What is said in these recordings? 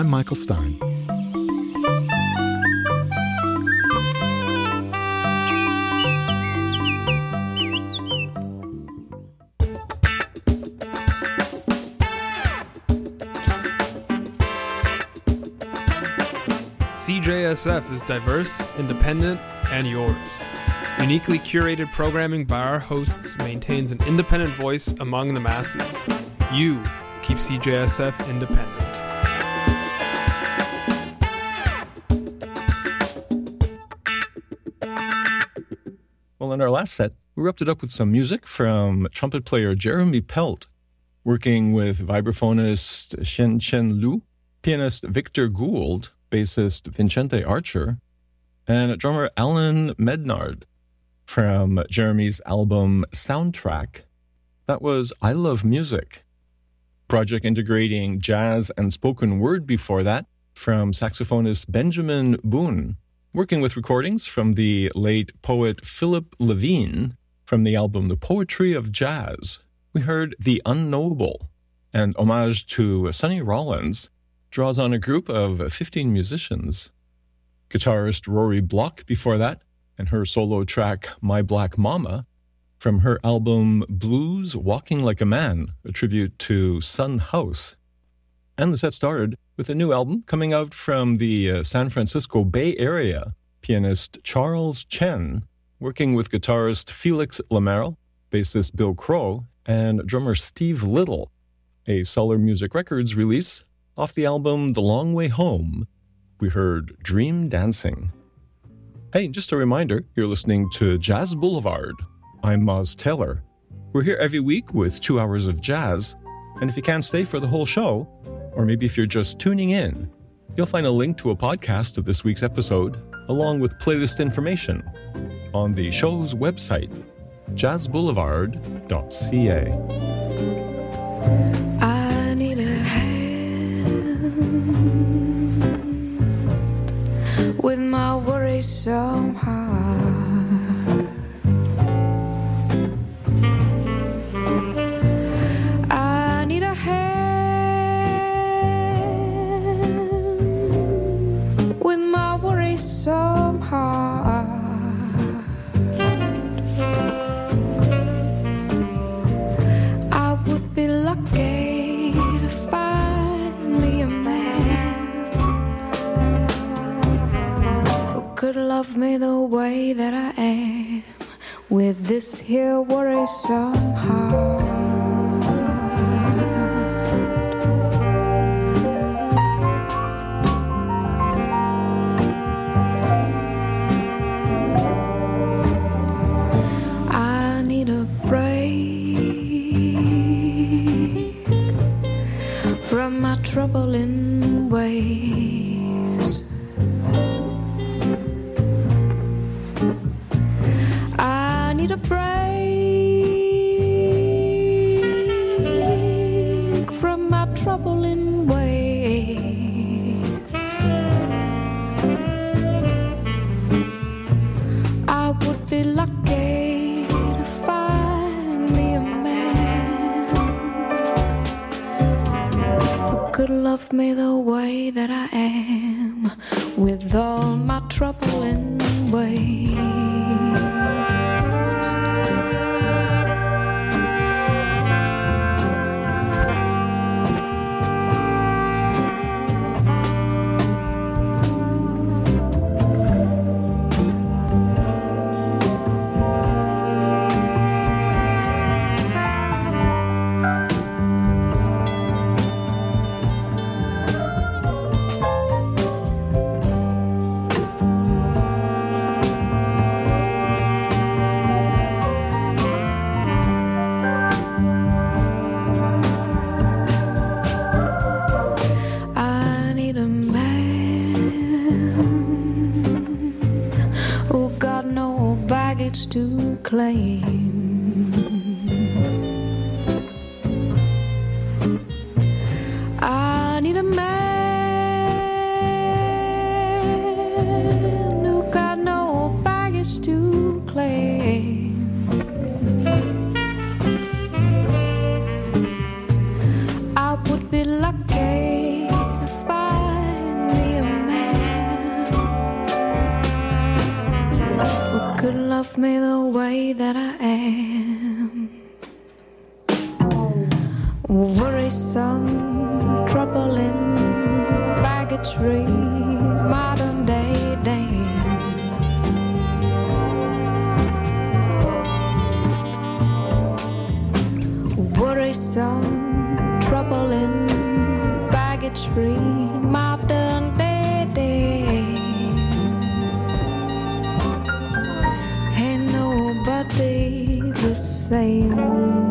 I'm Michael Stein. CJSF is diverse, independent, and yours. Uniquely curated programming by our hosts maintains an independent voice among the masses. You keep CJSF independent. Well, in our last set, we wrapped it up with some music from trumpet player Jeremy Pelt, working with vibraphonist Chen Lu, pianist Victor Gould, bassist Vincente Archer, and drummer Alan Mednard from Jeremy's album Soundtrack. That was I Love Music. Project integrating jazz and spoken word before that from saxophonist Benjamin Boone, working with recordings from the late poet Philip Levine from the album The Poetry of Jazz. We heard The Unknowable, and homage to Sonny Rollins draws on a group of 15 musicians. Guitarist Rory Block before that, and her solo track My Black Mama from her album Blues Walking Like a Man, a tribute to Son House. And the set started with a new album coming out from the San Francisco Bay Area, pianist Charles Chen, working with guitarist Felix Lamerle, bassist Bill Crow, and drummer Steve Little, a Solar Music Records release off the album The Long Way Home. We heard Dream Dancing. Hey, just a reminder, you're listening to Jazz Boulevard. I'm Moz Taylor. We're here every week with 2 hours of jazz, and if you can't stay for the whole show, or maybe if you're just tuning in, you'll find a link to a podcast of this week's episode, along with playlist information, on the show's website, jazzboulevard.ca. I need a hand with my worries somehow. I need a hand with my worries somehow. I would be lucky to find me a man who could love me the way that I am, with this here worrisome heart. I need a break from my troubling ways. I need a break from my troubling ways. I would be lucky to find me a man who could love me the way that I am, with all my troubling ways. I need a man who got no baggage to claim. I need a man who got no baggage to claim. I would be lucky to find love me the way that I am, worrisome, troubling, baggage-free, modern-day dame. Worrisome, troubling, baggage-free, modern-day dame. Ain't nobody the same.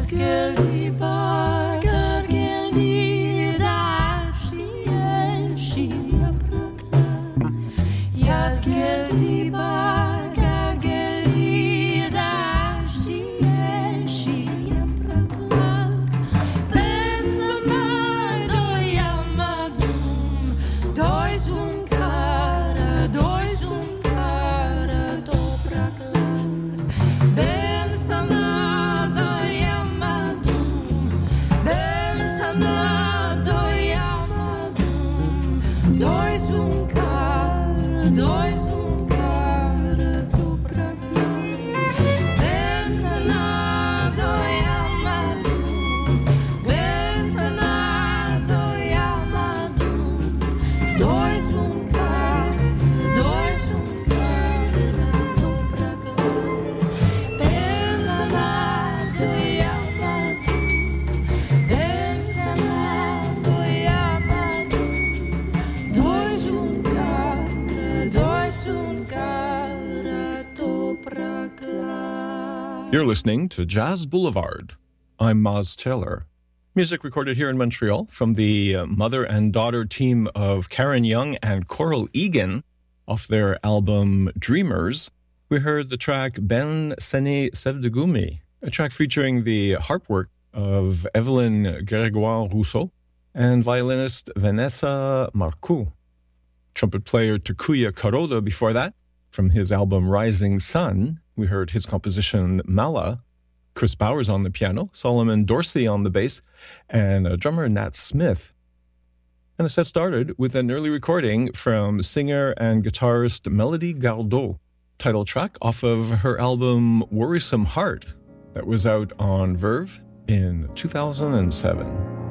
You're listening to Jazz Boulevard. I'm Maz Taylor. Music recorded here in Montreal from the mother and daughter team of Karen Young and Coral Egan off their album Dreamers. We heard the track Ben Sene Sevdegumi, a track featuring the harp work of Evelyn Grégoire-Rousseau and violinist Vanessa Marcoux. Trumpet player Takuya Kuroda before that. From his album Rising Sun, we heard his composition Mala, Chris Bowers on the piano, Solomon Dorsey on the bass, and drummer Nat Smith. And the set started with an early recording from singer and guitarist Melody Gardot, title track off of her album Worrisome Heart that was out on Verve in 2007.